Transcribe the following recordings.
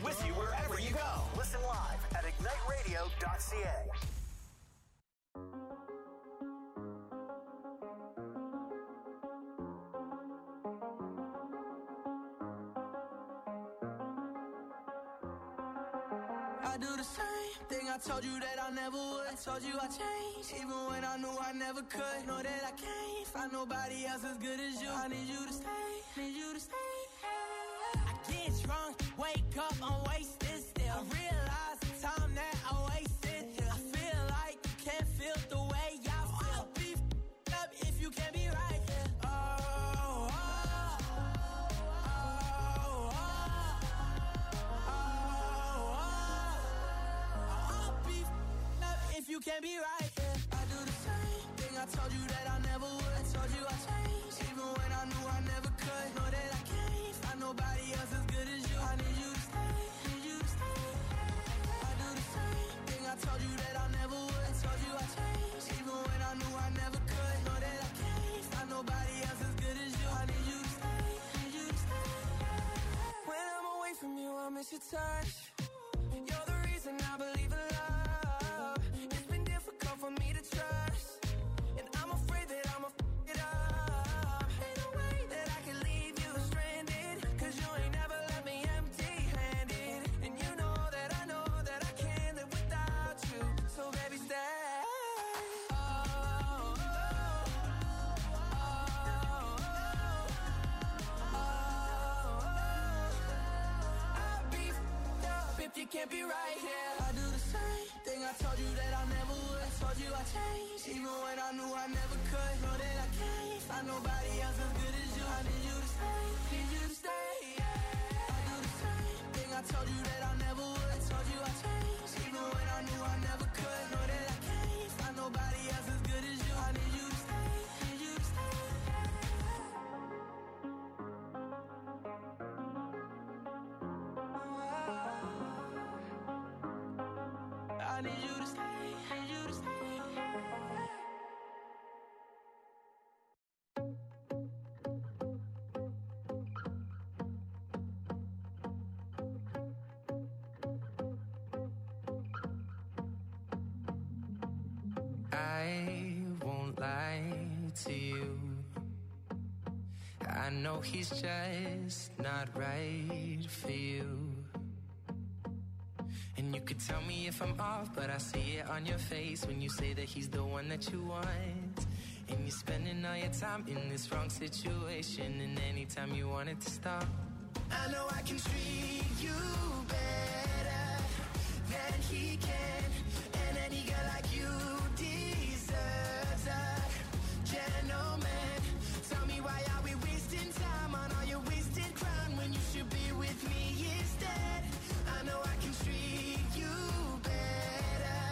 with you wherever you go. Listen live at igniteradio.ca. I do the same thing I told you that I never would. I told you I changed, even when I knew I never could. Know that I can't find nobody else as good as you. I need you to stay, need you to stay. I get drunk, wake up, I'm wasted still. I realize the time that I wasted here. I feel like you can't feel the way I feel. I'll be f***ed up if you can't be right here. You can't be right, yeah. I do the same thing I told you that I never would. I told you I changed, even when I knew I never could. Know that I can't find nobody else as good as you. I need you to stay, need you to stay. I do the same thing I told you that I never would. I told you I changed, even when I knew I never could. Know that I can't find nobody else as good as you. I need you to stay, need you to stay. When I'm away from you, I miss your touch. You're the reason I believe in love. For me to trust, and I'm afraid that I'ma f*** it up. Ain't no way that I can leave you stranded, 'cause you ain't never left me empty-handed. And you know that I can't live without you. So baby, stay. I'll be f***ed up if you can't be right here. I do the same thing I told you that I never would. Told you I changed, even when I knew I never could. Know that I can't find nobody else as good as you. I need you to stay, need you to stay. I do the same thing I told you that I never would. Told you I changed, even when I knew I never could. Know that I can't find nobody else as good as you. I need you to stay, need you to stay. I need you to stay, need you to stay. I won't lie to you. I know he's just not right for you. And you could tell me if I'm off, but I see it on your face when you say that he's the one that you want. And you're spending all your time in this wrong situation, and anytime you want it to stop, I know I can treat you better than he can. And any girl like you deserves a gentleman. Tell me, why are we wasting time on all your wasted crown when you should be with me instead? I know I can treat you better,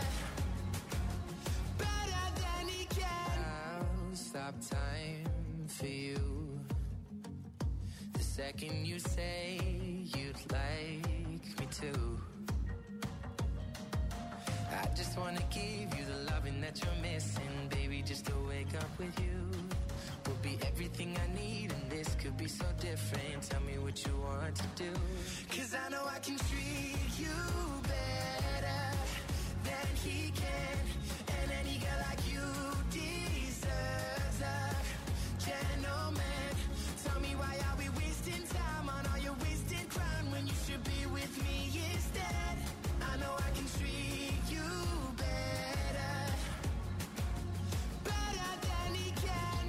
better than he can. I'll stop time for you the second you say you'd like me to. I just wanna give you the loving that you're missing, baby, just to wake up with you will be everything I need, and this could be so different. Tell me what you want to do, 'cause I know I can treat you better than he can. And any girl like you deserves a gentleman. Tell me, why are we wasting time on all your wasted crown when you should be with me instead? I know I can treat you better, better than he can,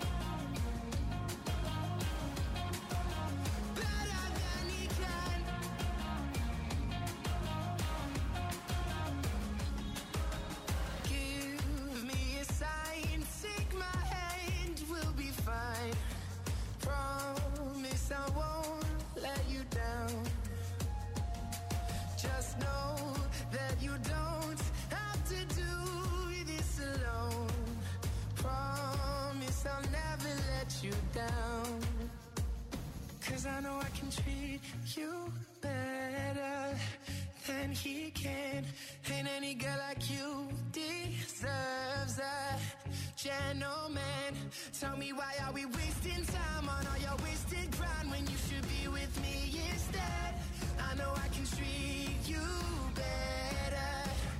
better than he can. Give me a sign, take my hand, we'll be fine. Promise I won't let you down. Just know that you don't have to do this alone. Promise I'll never let you down. 'Cause I know I can treat you better than he can. And any girl like you deserves a gentleman. Tell me, why are we wasting time on all your wasted grind when you should be with me instead? I know I can treat you better,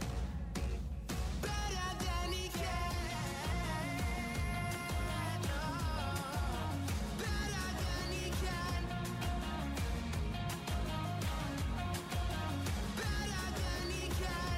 better than he can. Oh, better than he can. Better than he can.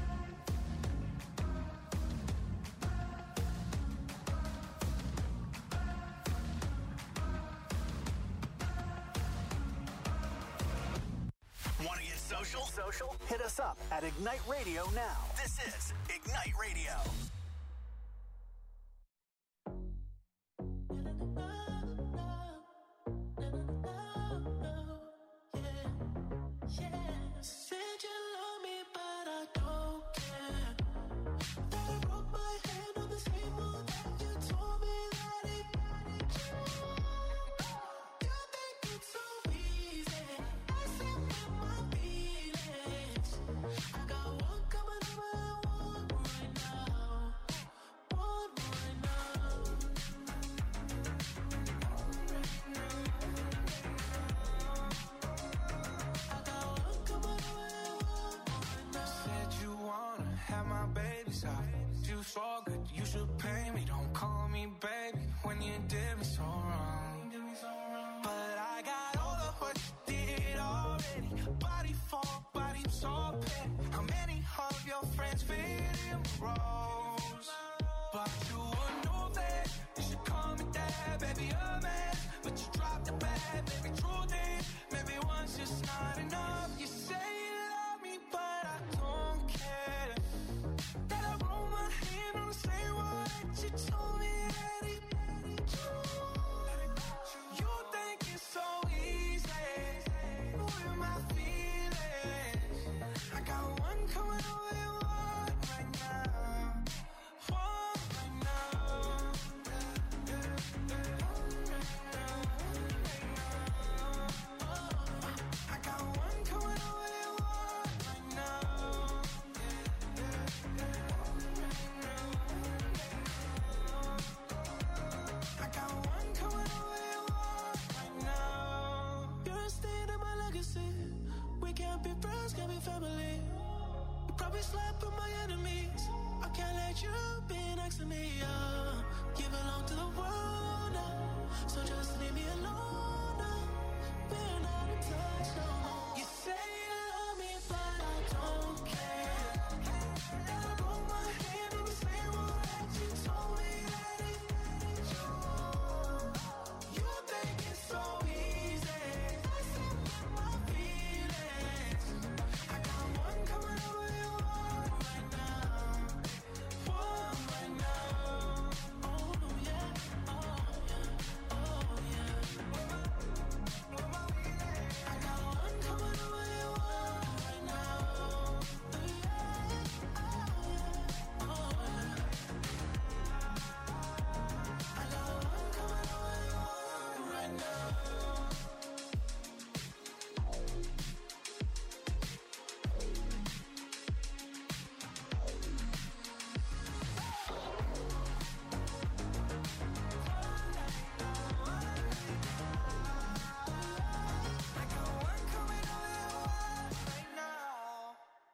Want to get social? Hit us up at Ignite Radio now. This is Ignite Radio. Said you love me, but I don't care. That I broke my hand on the table that you told me that it you think it's so easy. I said with my feelings. I got one coming over and one right now. One right now. I got one coming over and one right now. Said you wanna have my baby side. You so good, you should pay me. Don't call me baby when you did me so wrong. But I got all of what you did already. Body for body, so petty. How many of your friends fit in roles? But you would know that you should call me dad, baby, a man. But you dropped the bad, baby, truth is, maybe one's just not enough. You say you love me, but I don't care. That I roll my hand on the same wall that you told me that it you think it's so easy with my feelings. I got one coming over and one right now. One right now. I got one coming over and one right now. I got one coming over and one right now. You're a stain in my legacy. We can't be friends, can't be family. You probably slept with my enemies. I can't let you be next to me. You belong to the world now, so just leave me alone now. We're not in touch no more. You say you love me, but I don't care. And I broke my hand on the same wall that you told me that it you think it's so easy. I said with my feelings. I got one coming over and one right now. One right now. Oh yeah, oh yeah, oh yeah. I got one coming over and one right now. Yeah, oh yeah. I got one coming over and one right now. I got one coming over and one right now.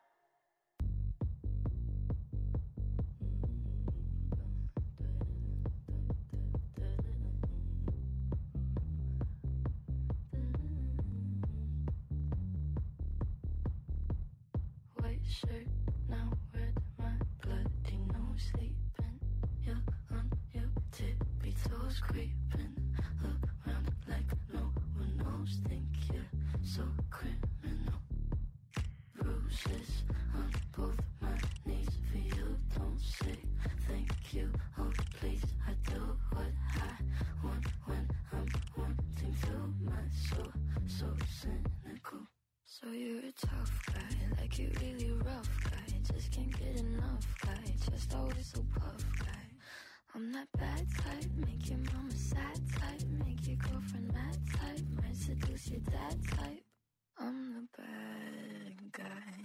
White shirt, now red, my bloody nose sleeping. You're on your tippy toes, creeping around like no one knows. Think you're so criminal. Bruises on both my knees for you. Don't say thank you. Oh please, I do what I want when I'm wanting to. My soul so cynical. So you're a tough guy, like you really rough guy. Just can't get enough guy, just always so puff guy. I'm that bad type, make your mama sad type, make your girlfriend mad type, might seduce your dad type. I'm the bad guy.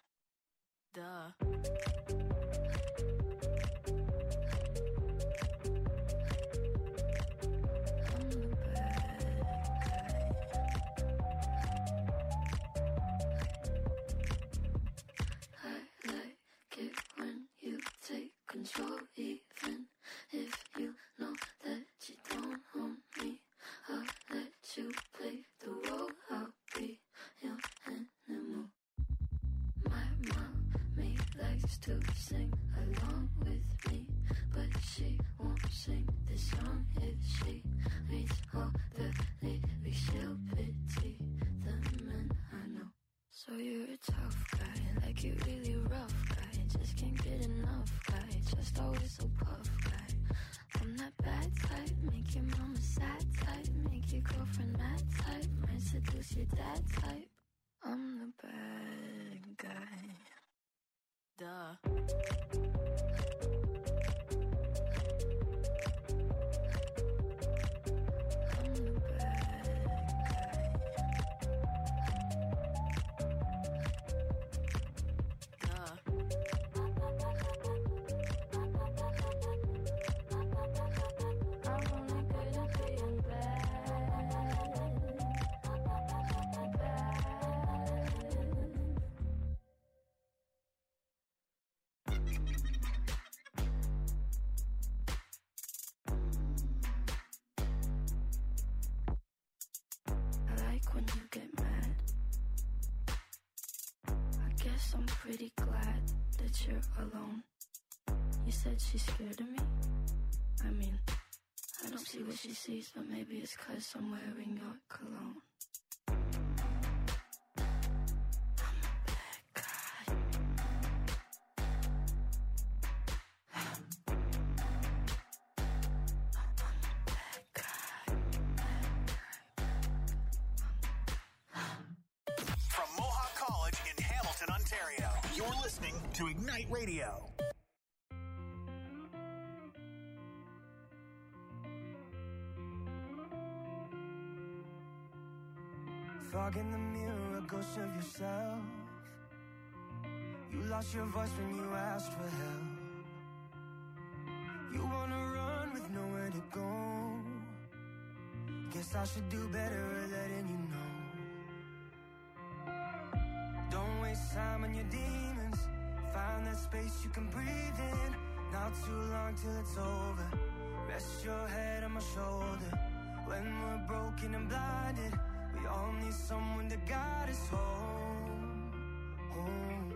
Duh. I'm the bad guy. My mommy likes to sing along with me, but she won't sing this song if she reads all the lyrics. She'll pity the men I know. So you're a tough guy, like you really rough guy. Just can't get enough guy, just always so puff guy. I'm that bad type, make your mama sad type, make your girlfriend mad type, might seduce your dad type. I'm the bad guy. Duh. I'm pretty glad that you're alone. You said she's scared of me? I mean, I don't see what she sees, but maybe it's 'cause I'm wearing your cologne. To Ignite Radio. Fog in the mirror, a ghost of yourself. You lost your voice when you asked for help. You wanna run with nowhere to go. Guess I should do better at letting you know. Don't waste time on your demons. Find that space you can breathe in. Not too long till it's over. Rest your head on my shoulder. When we're broken and blinded, we all need someone to guide us home. Home.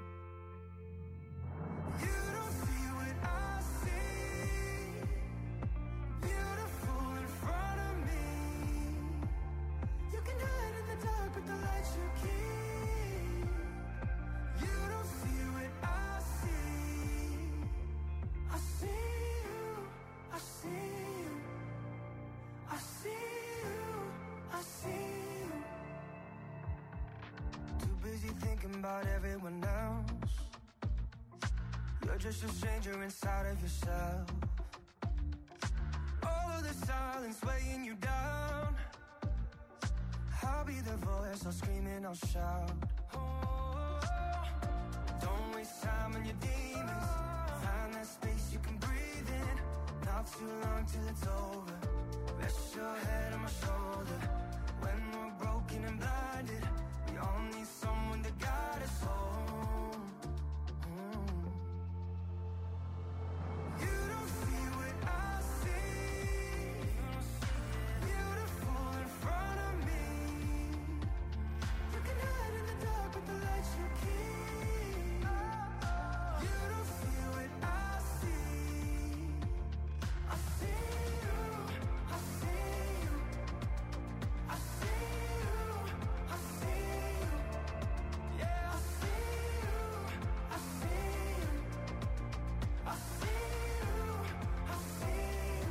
You don't see what I see. Beautiful in front of me. You can hide in the dark, but the light you keep. You don't see what I see. I see you, I see you, I see you, I see you. Too busy thinking about everyone else. You're just a stranger inside of yourself. All of the silence weighing you down. I'll be the voice, I'll scream and I'll shout. Don't waste time on your demons. Find that space you can breathe in. Not too long till it's over. Rest your head on my shoulder. When we're broken and blinded, we all need someone to guide us home. You don't see what I see. Beautiful in front of me. You can hide in the dark, but the light you keep. You don't see what I see. I see you, I see you, I see you, I see you. Yeah, I see you, I see you, I see you, I see you.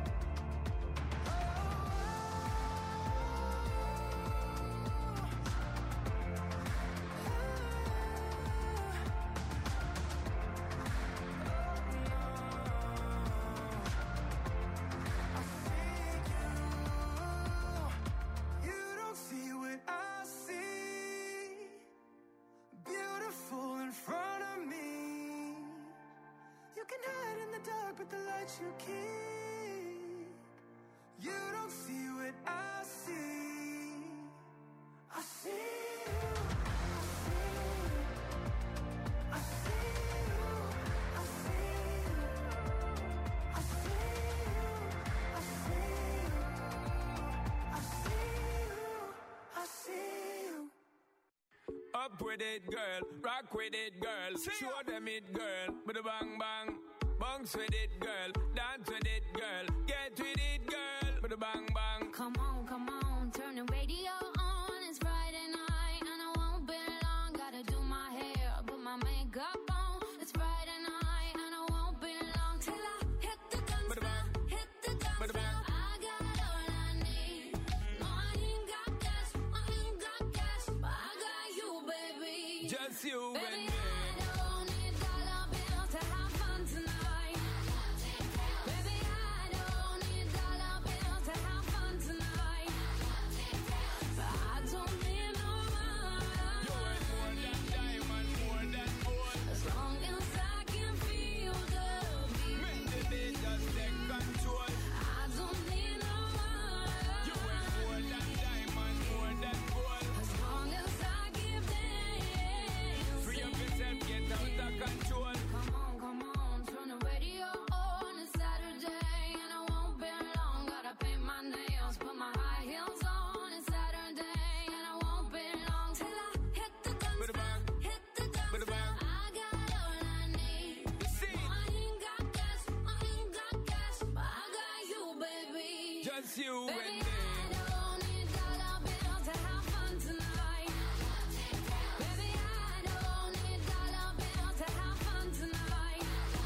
You don't see what I see. Beautiful in front of me. You can hide in the dark, but the light you keep. You don't see what I see. I see you, I see you, I see you, I see you, I see you, I see you, I see you, I see you. Up Up with it, girl. Rock with it, girl. Show them it, girl. Bada bang bang. Bounce with it, girl. Dance with it, girl. Get with it, girl. Bada bang bang. Come on, turn the radio on. It's Friday night and I won't be long. Gotta do my hair, put my makeup on. It's Friday night and I won't be long till I hit the dance floor, hit the dance floor. I got all I need. No, I ain't got cash, but I got you, baby. Just you Baby, and me. I don't need dollar bills to have fun tonight. Baby, I don't need dollar bills to have fun tonight. But I don't need no money. You ain't more than diamond, more than gold. As long as I can feel the beat. Make the beat just take control. I don't need no money. You ain't more than diamond, more than gold. As long as I keep dancing. Free up yourself, get out of control. Come on, turn the radio on. It's Saturday and I won't be long. Gotta paint my nails, put my high heels on. It's Saturday and I won't be long till I hit the dance Bada floor, bang. hit the dance Bada floor. bang. I got all I need. See, No, I ain't got cash, but I got you, baby. just you Baby, and I me. don't need dollar bills to have fun tonight. Baby, I don't need dollar bills to have fun tonight.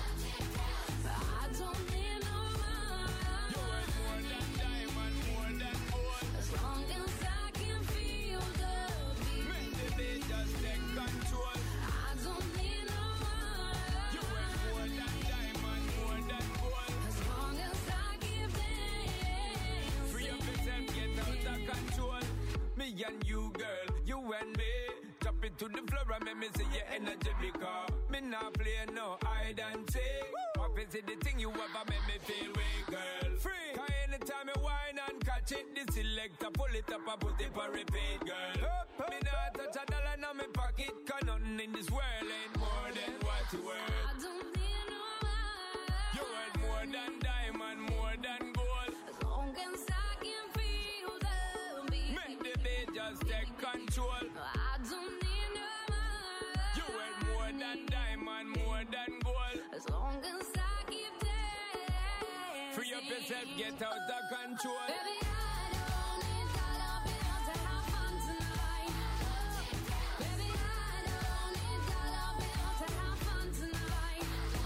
But I don't need no You money. ain't more than diamond, more than gold. As long as I can feel the beat. Make the beat just take control. I don't need no You ain't more money. than diamond, more than gold. As long as I keep dancing. Free up yourself, get out of control. Me and you, girl, you and me. Drop it to the floor and make me see your energy because me not play no hide and seek. What is it the thing you ever make me feel weak, girl? Free. Cause anytime I whine and catch it, the selector pull it up and put it for repeat, girl. Me not touch a dollar in my pocket, cause nothing in this world ain't more than what you worth. I don't need no money. You worth more than diamond, more than gold. As long as I can feel the beat. Make the beat just take control. I don't need no money. You worth more than diamond, more than gold. As long as I keep dancing. Free up yourself, get out of control. Baby, I don't need dollar bills to have fun tonight. Baby, I don't need dollar bills to have fun tonight.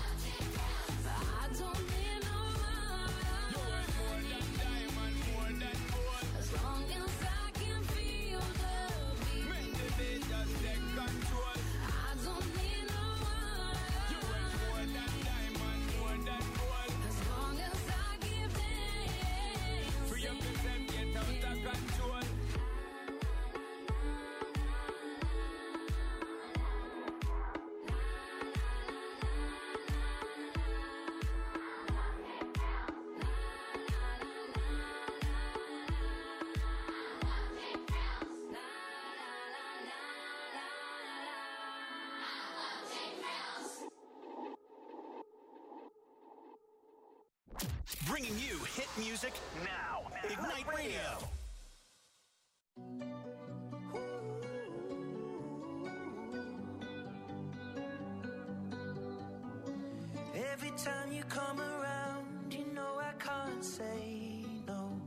But I don't need no You worth more money. than diamond, more than gold. As long as I can feel the beat. Make the beat just take control. I don't need no You worth more money. than diamond, more than gold. As long as I keep dancing. Free up yourself, get out of control. Bringing you hit music now. Ignite Radio. Every time you come around, you know I can't say no.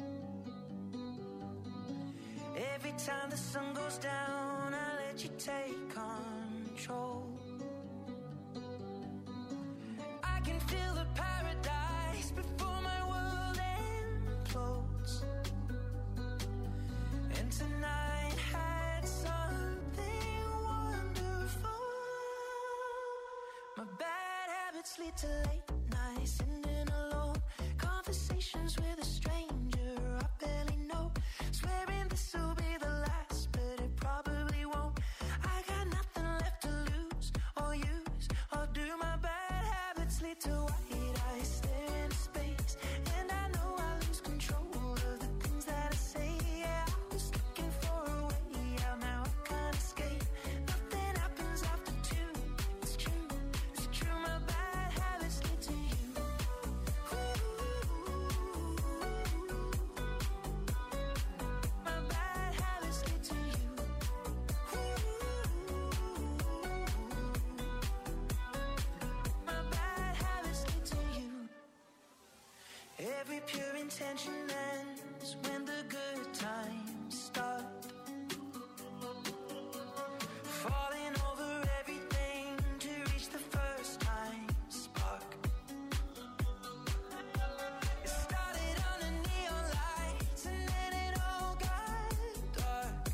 Every time the sun goes down, I let you take control. I can feel the paradise before my world implodes. And tonight had something wonderful. My bad habits lead to late nights, sitting alone. Conversations with a stranger I barely know. Swearing this will be the last, but it probably won't. I got nothing left to lose or use. Or do my bad habits lead to white eyes stare into space? And I know I lose control of the things that I say. Yeah, I was looking for a way out, now I can't escape. Nothing happens after two. It's true, it's true. My bad habits lead to you. My bad tension ends, when the good times start. Falling over everything to reach the first time spark. It started under neon lights and then it all got dark.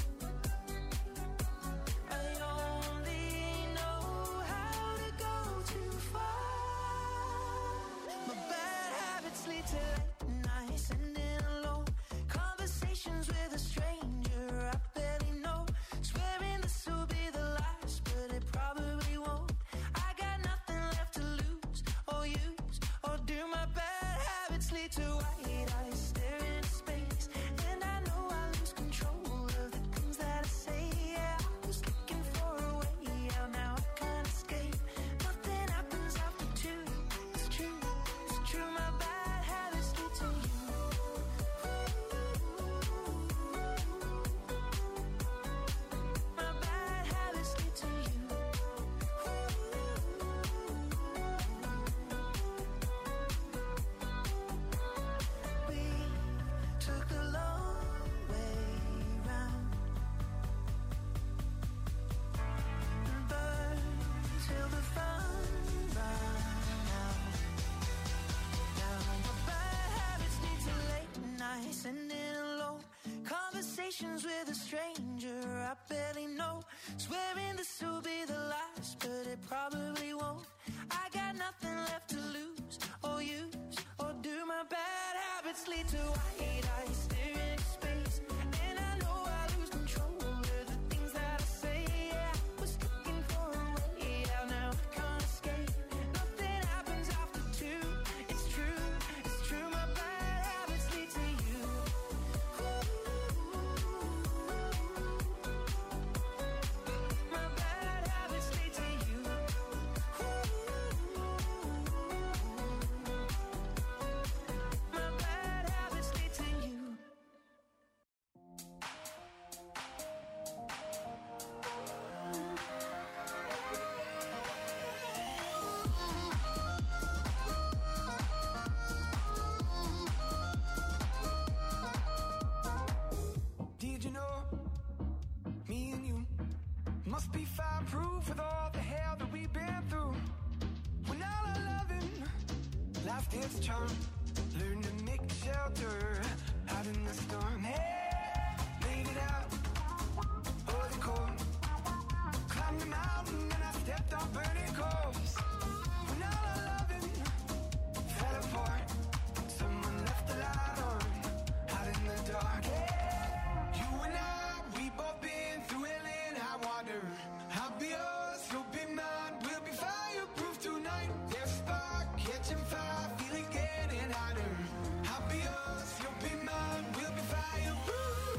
I only know how to go too far. My bad habits lead to late nights and then alone conversations with a stranger I barely know. Swearing this will be the last, but it probably won't. I got nothing left to lose or use, or do. My bad habits lead to white eyes staring into space, and I know I lose control of the things that I say. Yeah, I was looking for a way out, now I can't escape. Nothing happens after two. It's true, it's true. My bad habits lead to you. My bad habits lead to you. We took the long way round and burned till the fun ran out. Now my bad habits lead to late nights and in alone conversations with a stranger I barely know. Swearing this will be the last, but it probably won't. I got nothing left to lose or use, or do. My bad habits lead to white eyes staring into space, and I know I lose control of the things that I say. Yeah, I was looking for a way out, now I can't escape. Nothing happens after two. It's true, it's true. My bad habits lead to you. My bad habits lead to you. My bad habits lead to you. Did you know me and you must be fireproof with all the hell that we've been through? When all our loving lost its charm, learn to make a shelter out in the storm. Hey, made it out of the cold, climbed the mountain and I stepped on burning coals. When all our loving fell apart, someone left the light on out in the dark. You and I, we both been through hell and high water. I'll be yours, you'll be mine. We'll be fireproof tonight. There's a spark catching fire, feeling getting hotter. I'll be yours, you'll be mine. We'll be fireproof.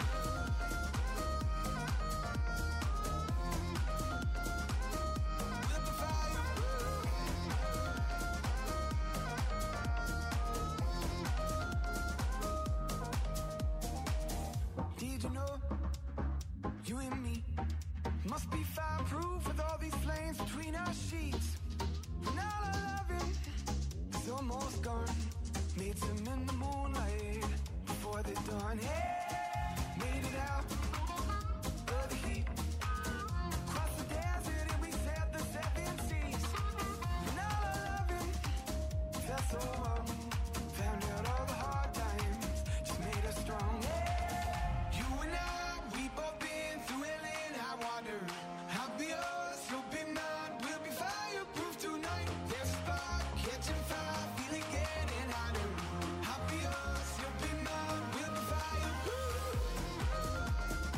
We'll be fireproof. Did you know you and me must be fireproof with all these flames between our sheets? When all our loving is almost gone, made some in the moonlight before the dawn. Hey, made it out of the heat, crossed the desert and we sailed the seven seas. When all our loving felt so wrong, found out all the hard times just made us strong. You and I, we both been through hell and high water. I'll be yours, you'll be mine. We'll be fireproof tonight. There's a spark catching fire, feeling getting hotter. I'll be yours, you'll be mine. We'll be fireproof.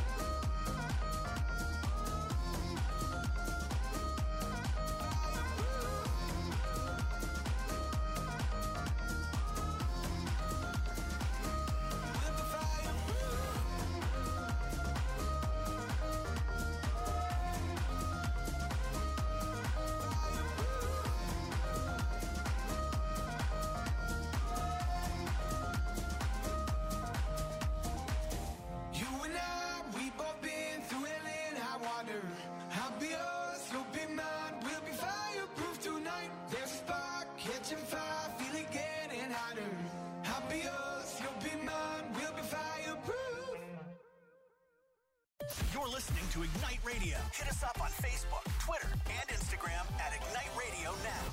listening to Ignite Radio. Hit us up on Facebook, Twitter, and Instagram at Ignite Radio Now.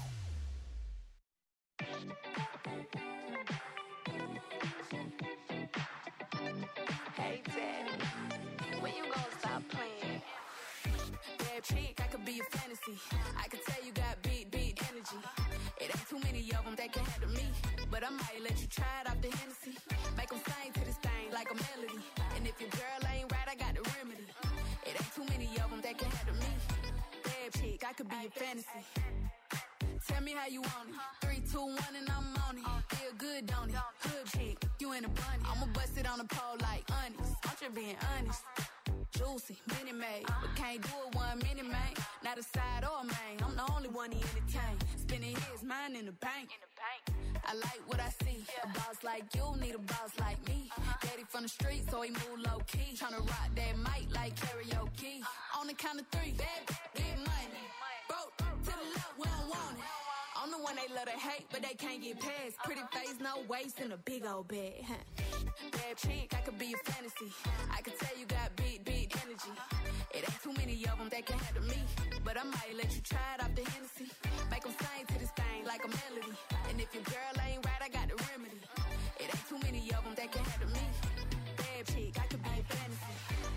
Hey, Daddy, when you gonna stop playing? Bad chick, I could be a fantasy. I could tell you got big energy. It ain't too many of them that can handle me. But I might let you try it off the Hennessy. Make them sing to this thing like a melody. And if your girl ain't right, I got the remedy. It ain't too many of them that can handle me. Bad chick, I could be a fantasy. Tell me how you want it. 3, 2, 1, and I'm on it. Feel good, don't it? Hood chick, you in a bunny. I'ma bust it on the pole like honest. I'm just being honest. Juicy, mini made, but can't do it 1 minute, man. Not a side or a main. I'm the only one he entertain. Spending his mind in the bank. I like what I see. A boss like you need a boss like me. Daddy from the street, so he move low key. Tryna rock that mic like karaoke. On the count of 3, bad, get money. Broke to the left, we don't want it. I'm the one they love to hate, but they can't get past. Pretty face, no waist, and a big old bag. Bad chick, I could be a fantasy. I could tell you got big energy. It ain't too many of them that can handle me. But I might let you try it off the Hennessy. Make them sing to this thing like a melody. And if your girl ain't right, I got the remedy. It ain't too many of them that can handle me. Bad chick, I could be a fantasy.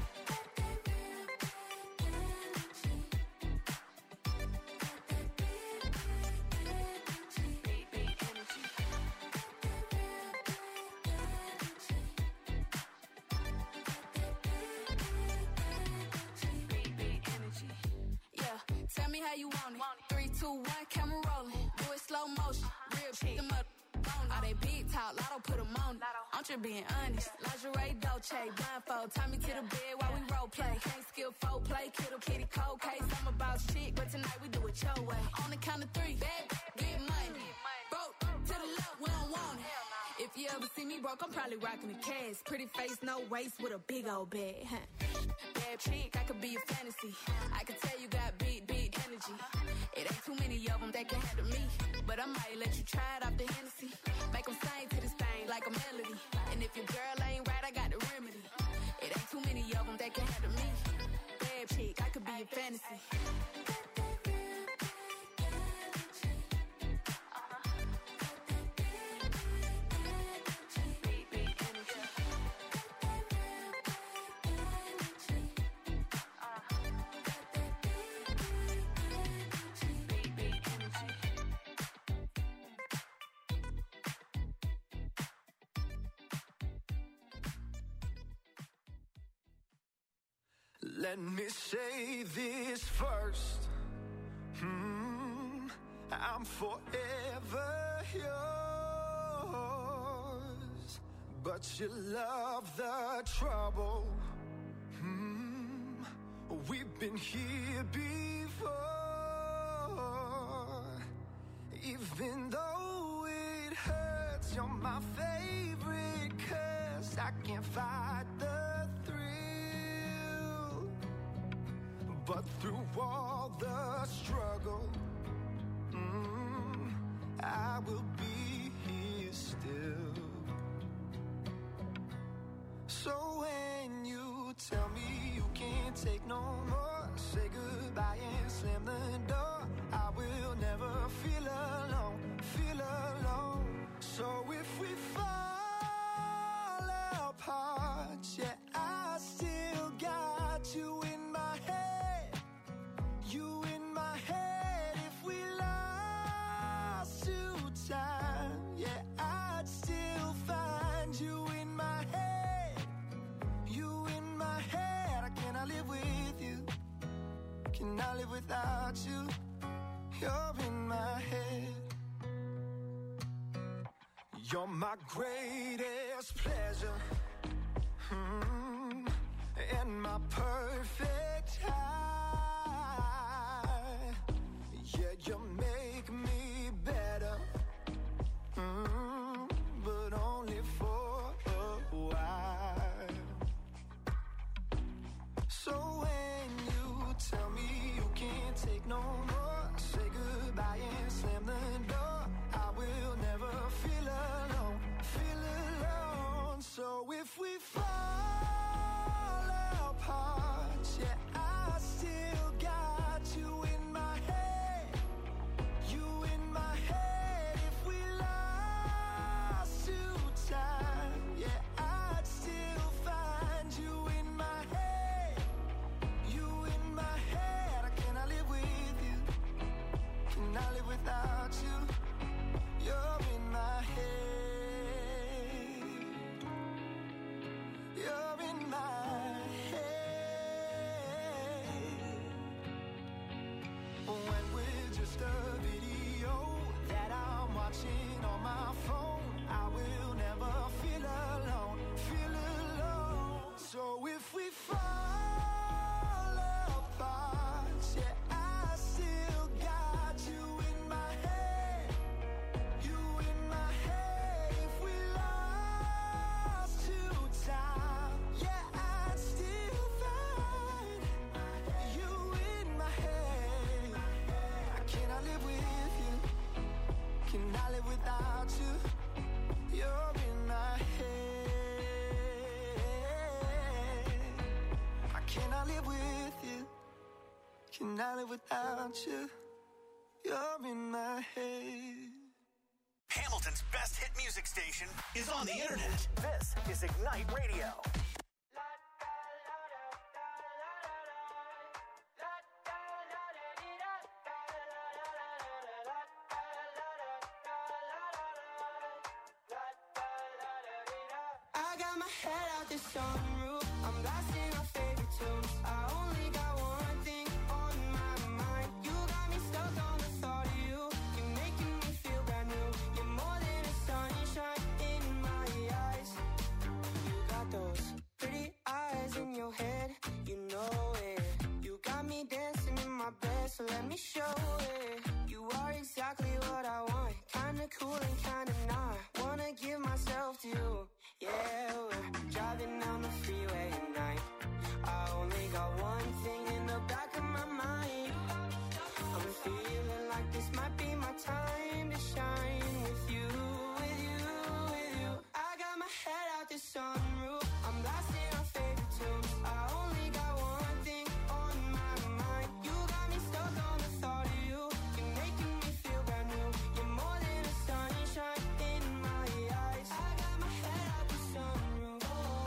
Tell me how you want it. 3, 2, 1, camera rolling. Do it slow motion. Real chick, them up on all they big talk. Lotto put them on it. I'm just being honest. Lingerie, Dolce, blindfold. Tie me to the bed while we role play. Can't skill folk play. Kiddo, kitty, cold case. I'm about shit, but tonight we do it your way. On the count of 3, bad, get money. Broke to the left, we don't want it. If you ever see me broke, I'm probably rocking the cash. Pretty face, no waist, with a big old bag. Bad chick, I could be a fantasy. I could tell you got big energy. It ain't too many of them that can handle me. But I might let you try it off the Hennessy. Make them sing to this thing like a melody. And if your girl ain't right, I got the remedy. It ain't too many of them that can handle me. Bad chick, I could be a fantasy. Let me say this first. I'm forever yours. But you love the trouble. We've been here before. Even though it hurts, you're my favorite curse. I can't fight the thrill. But through all the struggle, I will be here still. So when you tell me you can't take no more, say goodbye and slam the door. I will never feel alone, feel alone. So if we fall apart, yeah, I still got you in my head. You in my head. If we lost to time, yeah, I'd still find you in my head. You in my head. Can I live with you? Can I live without you? You're in my head. You're my greatest pleasure, and my perfect high. Yeah, you make me better, but only for a while. So when you tell me you can't take no more, say goodbye and slam the door. I will never feel alone, feel alone. So if we fall apart, Cannot live without you. You're in my head. I cannot live with you. Cannot live without you. You're in my head. Hamilton's best hit music station is on the internet. This is Ignite Radio. I got my head out the sunroof. I'm blasting our favorite tunes. I only got one thing on my mind. You got me stuck on the thought of you. You're making me feel brand new. You're more than a sunshine in my eyes. You got those pretty eyes in your head. You know it. You got me dancing in my bed, so let me show it. You are exactly what I want. Kinda cool and kinda not. Wanna give myself to you. Yeah, we're driving down the freeway at night. I only got one thing in the back of my mind. I'm feeling like this might be my time to shine with you, with you, with you. I got my head out the sunroof. I'm blasting our favorite tunes. I only got one thing on my mind. You got me stuck on the thought of you. You're making me feel brand new. You're more than a sunshine in my eyes. I got my head out the sunroof.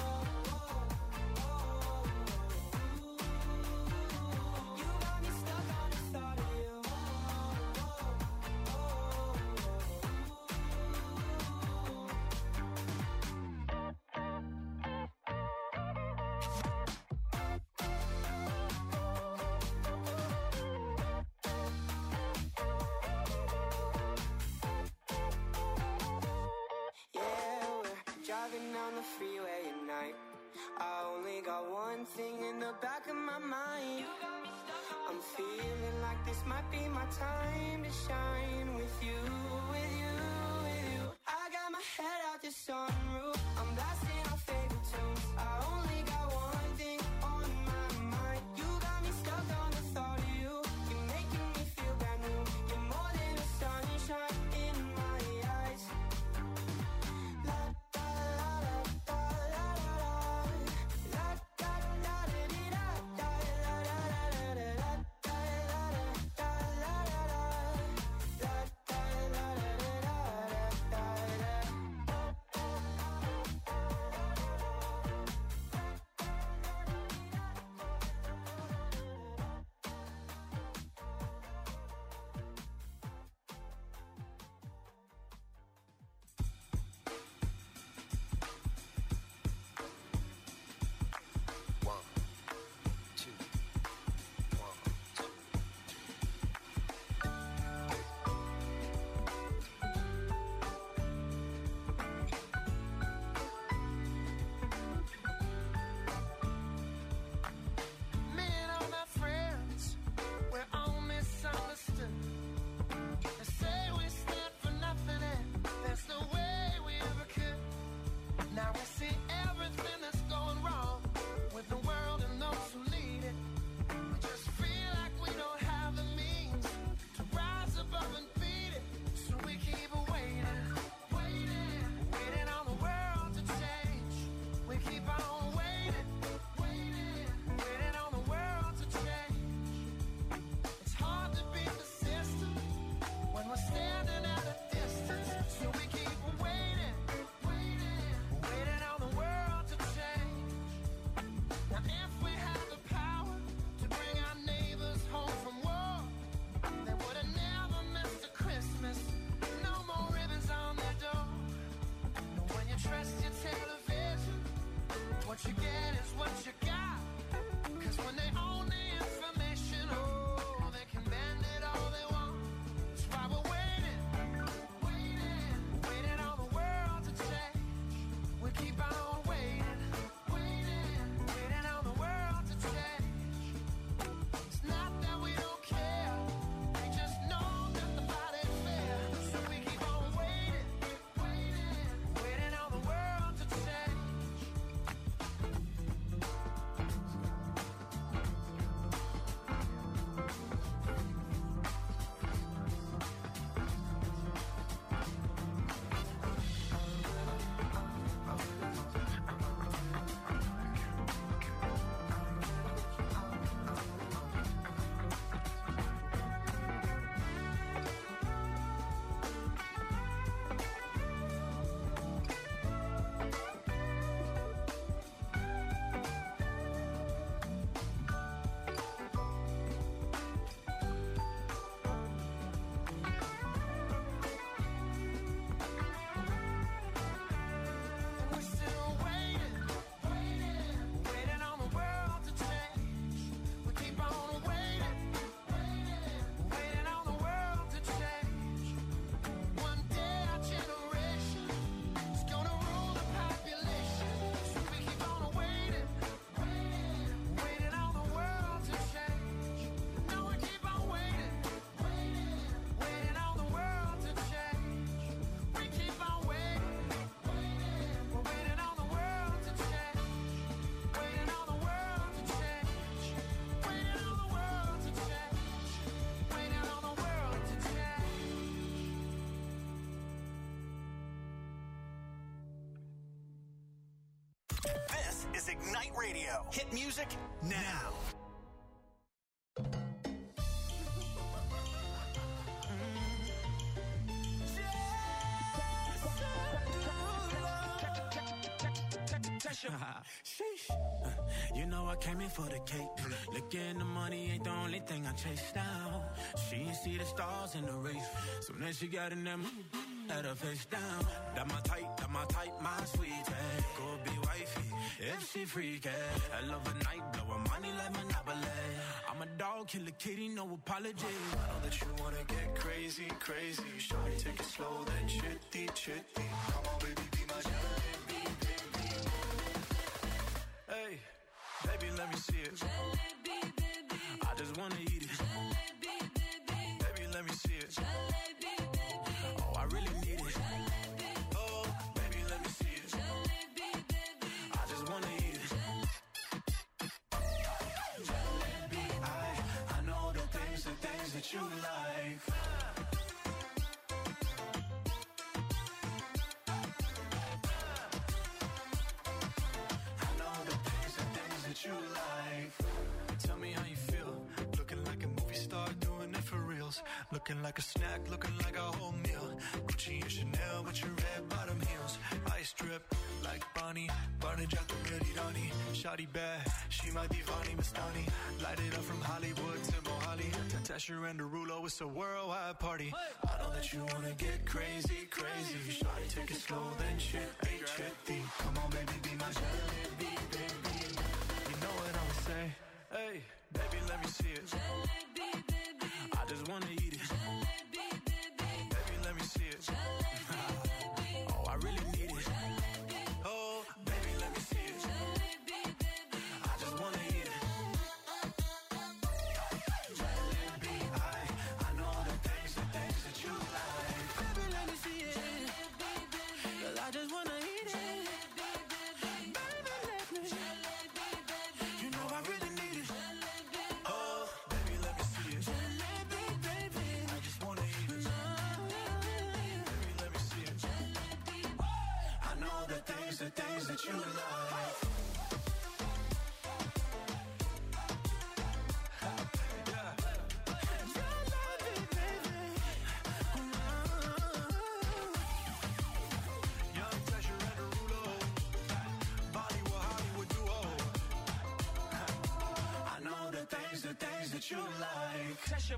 You got me stuck on the thought of you. Yeah, we're driving down the freeway at night. I only got one thing in the back of my mind. I'm feeling like this might be my time to shine with you, with you, with you. I got my head out the sunroof. I'm blasting our favorite tunes. I only got one thing on my mind. You got me stuck on the thought of you. You're making me feel brand new. You're more than a sunshine in my eyes. La da la da da la la da da da da da da da da da da da da da da da da da da. Ignite Radio. Hit music now. Sheesh. You know I came in for the cake. Looking the money ain't the only thing I chase down. She ain't see the stars in the race. So then she got in them, had her face down. That my type, my sweetie. Go be wifey, if she freaky. I love a night, blow her money like Monopoly. I'm a dog, kill a kitty, no apology. I know that you wanna get crazy, crazy. Shawty, take it slow, then chitty, chitty. Come on, baby, be my jalebi, baby. Hey, baby, let me see it. Jalebi, baby. I just wanna eat it. Jalebi, baby. Baby, let me see it. Jalebi, baby. Oh, I really need it. Jalebi. Oh, baby, let me see it. Jalebi, baby. I just wanna eat it. Jalebi, I know the things that you like. You like. Tell me how you feel. Looking like a movie star, doing it for reals. Looking like a snack, looking like a whole meal. Gucci and Chanel with your red bottom heels. Ice drip like Bonnie, Barney Jack the Birdie. Shawty bad, she my Divani Mastani. Light it up from Hollywood to Mohali. Tasha and Derulo, it's a worldwide party. I know that you wanna get crazy, crazy. Shawty, take it slow, then chitty, chitty. Come on, baby, be my jalebi, baby. You know what I'ma say? Hey, baby, let me see it. Jalebi, baby. I just wanna eat it. Jalebi, baby. Baby, let me see it. Jalebi, baby. Oh, I really need it. Jalebi. Oh, baby, let me see it. Jalebi, baby. I just wanna eat it. Jalebi, I know the things that you like. Baby, let me see it. Jalebi, baby. 'Cause I just wanna eat it. Jalebi, baby. Baby, let me. Jalebi, baby. You know I really need it. Jalebi. Oh, baby, let me see it. Jalebi, baby. I just wanna eat it. Baby, let me see it. Jalebi. I know the things that you like. Young Tasha and Derulo, Bollywood, Hollywood duo. I know the things that you like. Tasha.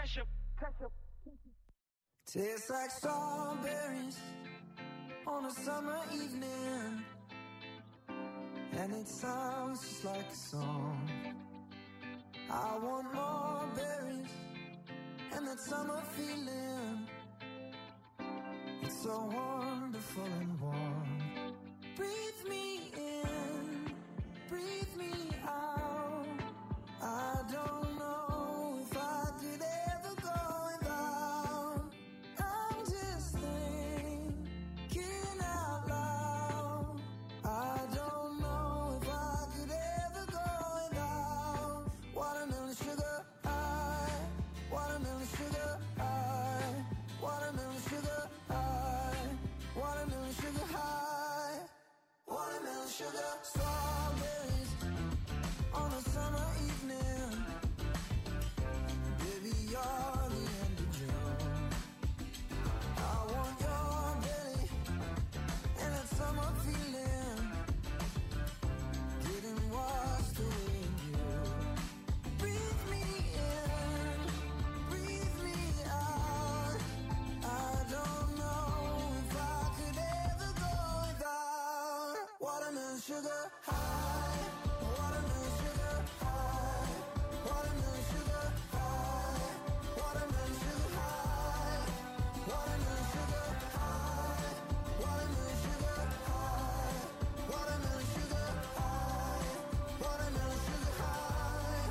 Tastes like strawberries on a summer evening, and it sounds just like a song. I want more berries and that summer feeling. It's so wonderful and warm. Breathe me in, breathe me out. I don't know if I could ever go without. I'm just thinking out loud. I don't know if I could ever go without watermelon sugar high, watermelon sugar high, watermelon sugar high, watermelon sugar high, watermelon sugar. Strawberries on a summer evening. Baby, you're the end of June. I want your belly and that summer feeling, getting washed away in you. Breathe me in, breathe me out. I don't know if I could ever go without watermelon sugar high, watermelon sugar high, watermelon sugar high, watermelon sugar high, watermelon sugar high, watermelon sugar high, watermelon sugar high, watermelon sugar high.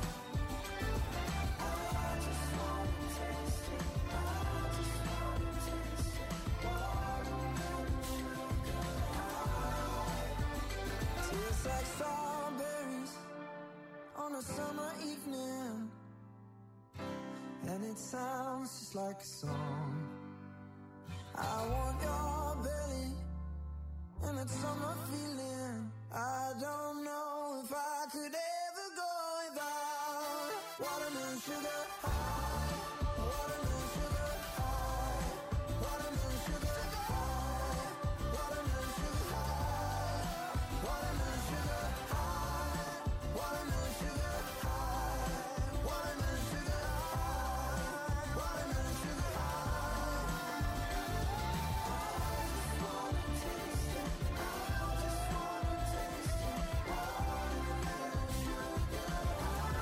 I just want to taste it. I just want to taste it. Watermelon sugar high. Tastes like strawberries on a summer evening, and it sounds just like a song. I want your belly and that summer feeling. I don't know if I could ever go without watermelon sugar high, watermelon sugar high, watermelon sugar high, watermelon sugar high, watermelon sugar high, watermelon sugar high, watermelon sugar high, watermelon sugar high. I just wanna taste it. I just wanna taste it. Watermelon sugar high.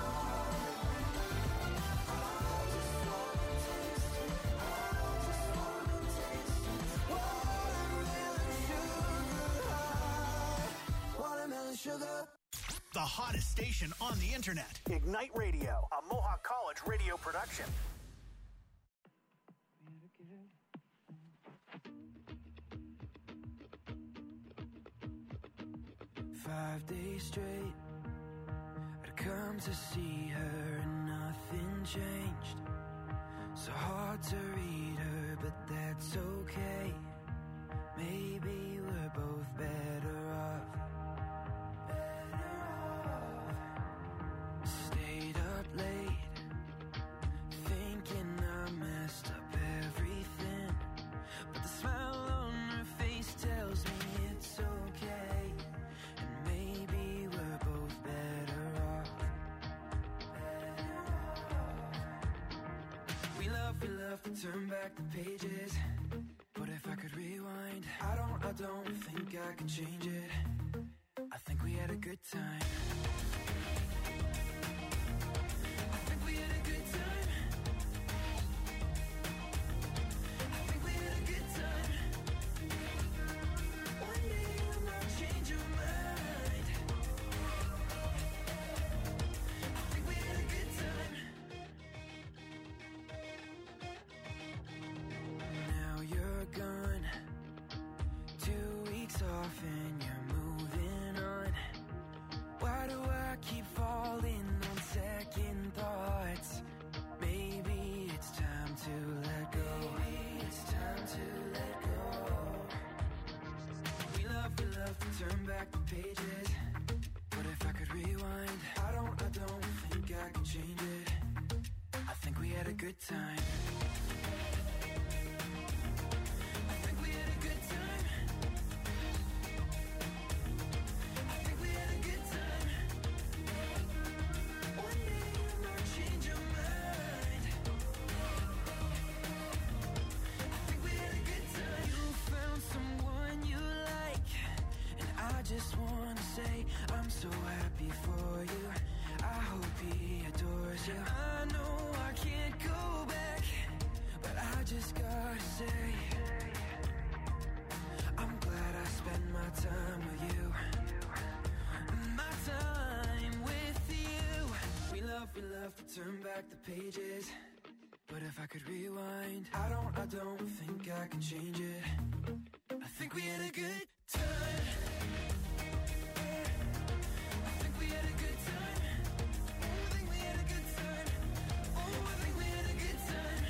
I just wanna taste it. I just wanna taste it. Watermelon sugar high. Watermelon sugar. The hottest station on the internet. Ignite Radio, a Mohawk College radio production. Five days straight, I'd come to see her and nothing changed. So hard to read her, but that's okay. Maybe we're both better off. Stayed up late, thinking I messed up everything. But the smile on her face tells me it's okay. And maybe we're both better off. We love to turn back the pages. But if I could rewind, I don't think I could change it. I think we had a good time. I think we had a good time. I think we had a good time. One day you might change your mind. I think we had a good time. Now you're gone, 2 weeks off and you're moving on. Why do I keep falling on second thoughts? Maybe it's time to let go. Maybe it's time to let go. We love to turn back the pages. But if I could rewind, I don't think I could change it. I think we had a good time. I think we had a good time. I think we had a good time. One day you might change your mind. I think we had a good time. You found someone you like, and I just wanna say I'm so happy for you. I hope he adores you. I know I can't go back, but I just gotta say I'm glad I spent my time with you. My time with you. We love to turn back the pages. But if I could rewind, I don't think I can change it. I think we had a good time. I think we had a good time. I think we had a good time. Oh, I think we had a good time.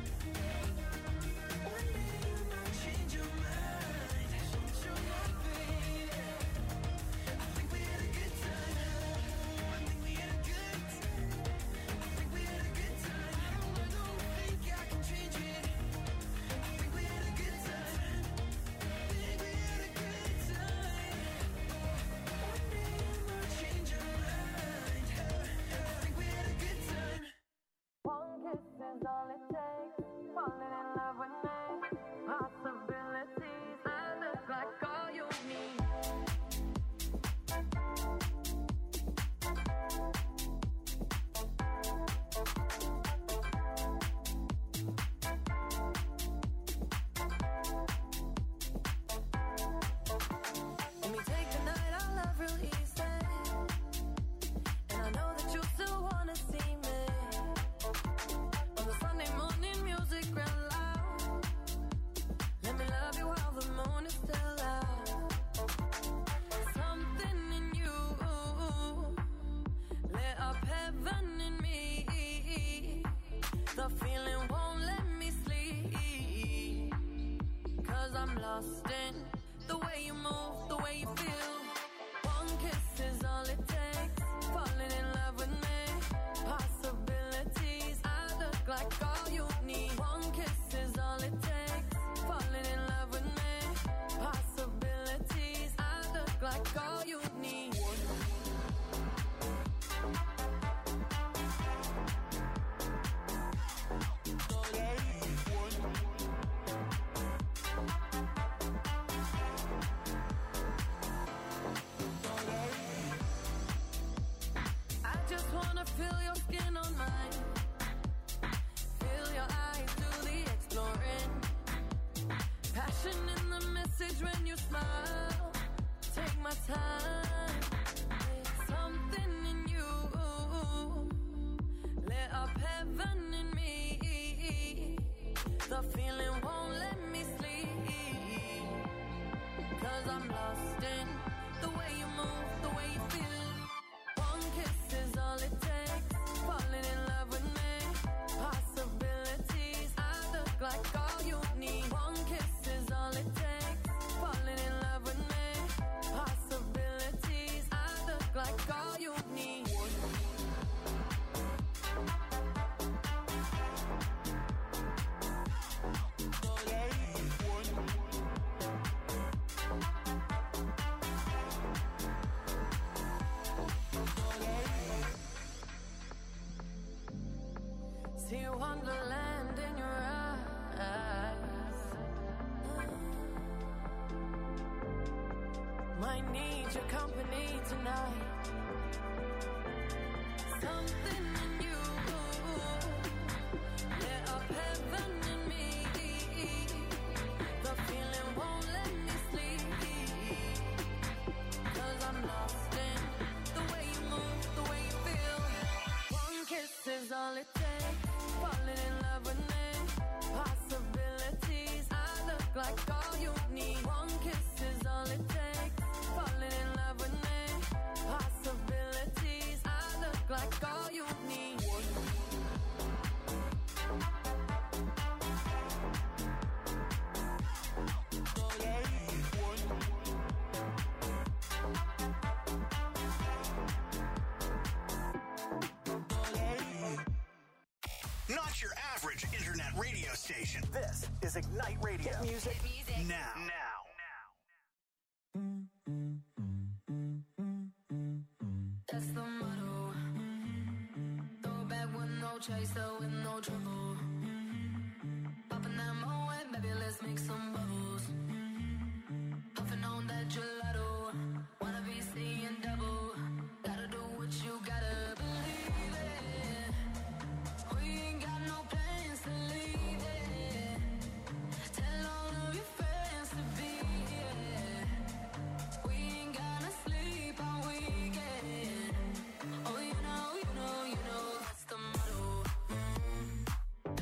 One day you might change your mind. Change your mind, baby. I think we had a good time. I think we had a good time. I think we had a good time. I don't think I can change it. I think we had a good time. I think we had a good time. One day you might change your mind. I think we had a good time. One kiss is all it takes. Falling in love with me. Possibilities that look like all you need. When we take the night, I love real easy. And I know that you still wanna see me. On the Sunday morning, music real loud. Let me love you while the moon is still out. Something in you lit up heaven in me. The feeling won't let me sleep. 'Cause I'm lost in the way you move, the way you feel. One kiss is all it takes. like all you need. One kiss is all it takes. Falling in love with me. Possibilities. I look like all you need. I just wanna feel your skin on mine. Feel your eyes do the exploring. Passion in the message when you smile. Take my time. There's something in you. Lit up heaven in me. The feeling won't let me sleep. 'Cause I'm lost in the way you move, the way you feel. One kiss is all it takes. Falling in love with me. Possibilities. I look like all you need. One kiss is all it takes. Falling in love with me. Possibilities. I look like all you need. See wonderland in your eyes. Might need your company tonight. Something in you. Lit up heaven in me. The feeling won't let me sleep. 'Cause I'm lost in the way you move, the way you feel. One kiss is all it takes. Falling in love with me. Possibilities. I look like all you need. One kiss is all it takes. Falling in love with me. Possibilities. I look like all you need. Not your average internet radio station. This is Ignite Radio. Hit music now. That's the motto. Throw it back with no chaser, with no trouble. Popping that Moet, baby, let's make some bubbles. Puffing on that gelato. Wanna be seeing double. Gotta do what you gotta believe it. We ain't got no plans to leave it. Tell all of your friends to be here. We ain't gonna sleep all weekend. Oh, you know, that's the motto.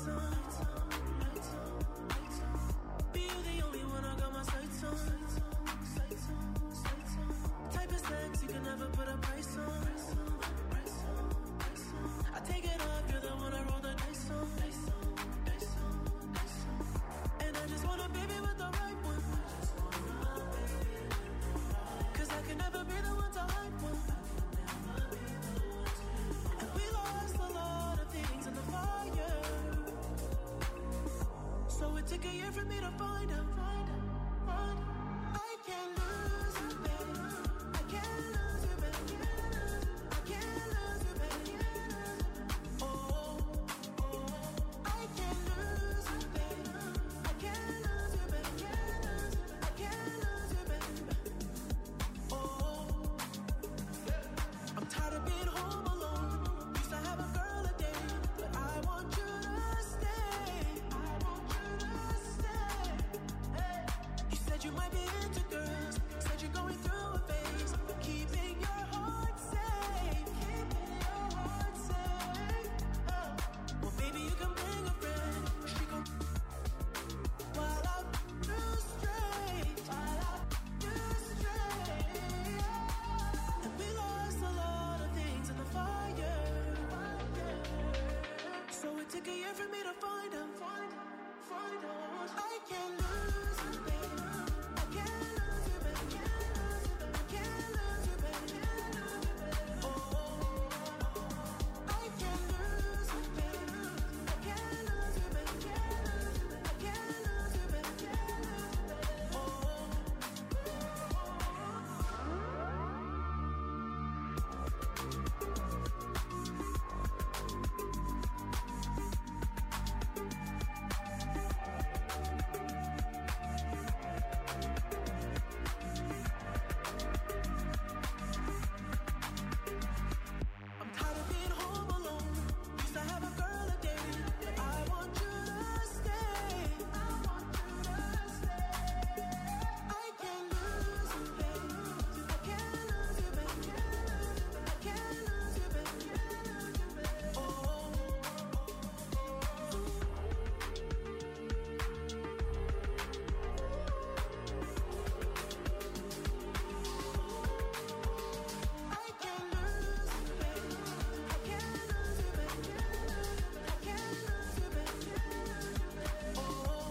lights on. Be you the only one I got my sights on. Type of sex you can never put a price on. I take it off, you're the one I roll the dice on. And I just want a baby with the right one. Cause I can never be the one to hype one. And we lost a lot of things in the fire. So it took a year for me to find out. I can't lose you, baby. I can't lose you, baby. I can't lose you, baby. Oh, I can't lose you, baby. I can't lose you, baby. I can't lose you, baby. Oh, I'm tired of being home alone. Used to have a girl a day, but I want you to stay. I want you to stay. Hey. You said you might be into girls. Said you're going through a phase. Keeping your heart safe. Keeping your heart safe. Oh. Well, maybe you can bring a friend. She gon' while I do straight. While I do straight. And we lost a lot of things in the fire. So it took a year for me to find them. I can't lose you, baby. I can't lose you, baby. I can't lose you, baby. Oh, I can't lose you, baby. I can't lose you, baby. I can't lose you, baby. I'm tired of being home alone. Used to have a girl a day, but I want you to stay. I want you to stay. I can't lose you, baby. I can't lose you, baby. I can't lose you, baby. Oh. I can't lose you, baby. I can't lose you, baby. I can't lose you, baby. Oh.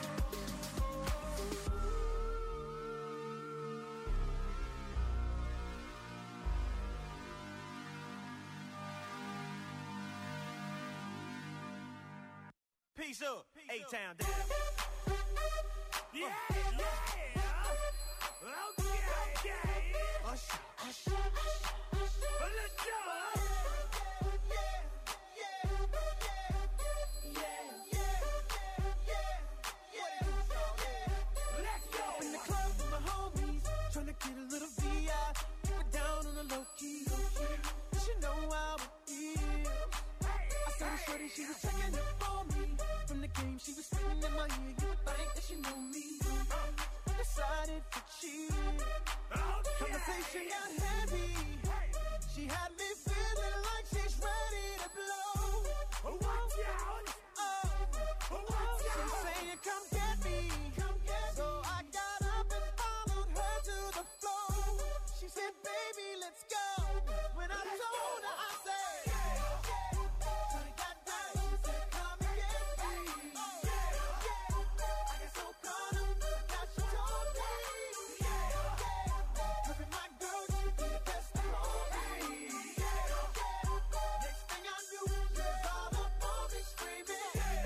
Peace up, A-Town down. Yeah, yeah. Okay. Well, let's go. Let's go. In the club with my homies, tryna get a little VI. Keep it down on the low key. She know how it feel. I saw her shorty, she was checking up for me. From the game, she was spitting in my ear. You would think that she knew me. Decided to cheat. Conversation got heavy. She had me feeling like she's ready to blow. Watch out. She's saying, come get me. So I got up and followed her to the floor. She said, baby, let's go. When I told her, I said, Shorty got down, she said, come and get me. I got so caught up, now she told me. Look at my girl, she be the best of all me. Next thing I knew, she was all up on me screaming.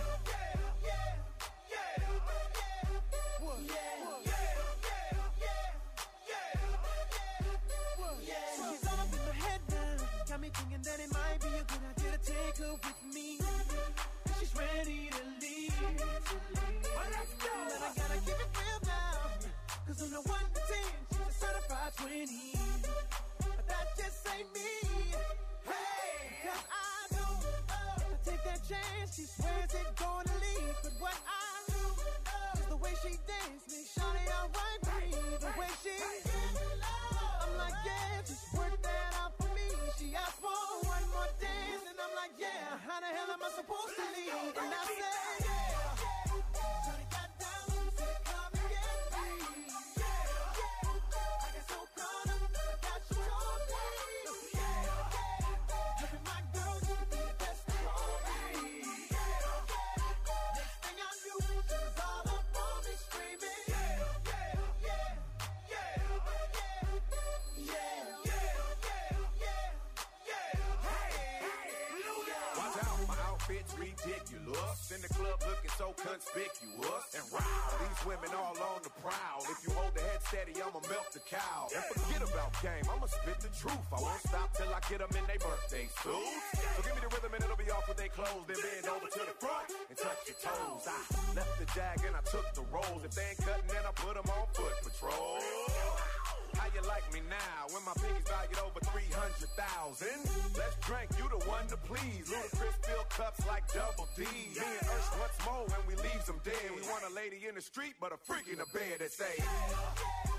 She's all up in my head now. Got me thinking that it might be a good idea to take her with me. She's ready to leave. Well, let's go. But I gotta keep it real now. Cause on the 1 to 10, she's a certified 20. But that just ain't me. Hey, cause I know if I take that chance, she swears it's gonna leave. But what I do is the way she dance makes Shawty alright with me. The way she I'm like, yeah, just work that out for me. She asked for one more dance, and I'm like, yeah, how the hell am I supposed to leave? And I said, club looking so conspicuous. And wow, these women all on the prowl. If you hold the head steady, I'ma milk the cow. And forget about game, I'ma spit the truth. I won't stop till I get them in their birthday suits. So give me the rhythm and it'll be off with their clothes. Then bend over to the front and touch your toes. I left the jag and I took the rolls. If they ain't cutting, then I put them on foot patrol. How you like me now when my pinky's valued over 300,000? Let's drink, you the one to please. Ludacris fill cups like Double D. Me and Ursh once more when we leave them dead. We want a lady in the street, but a freak in the bed that say,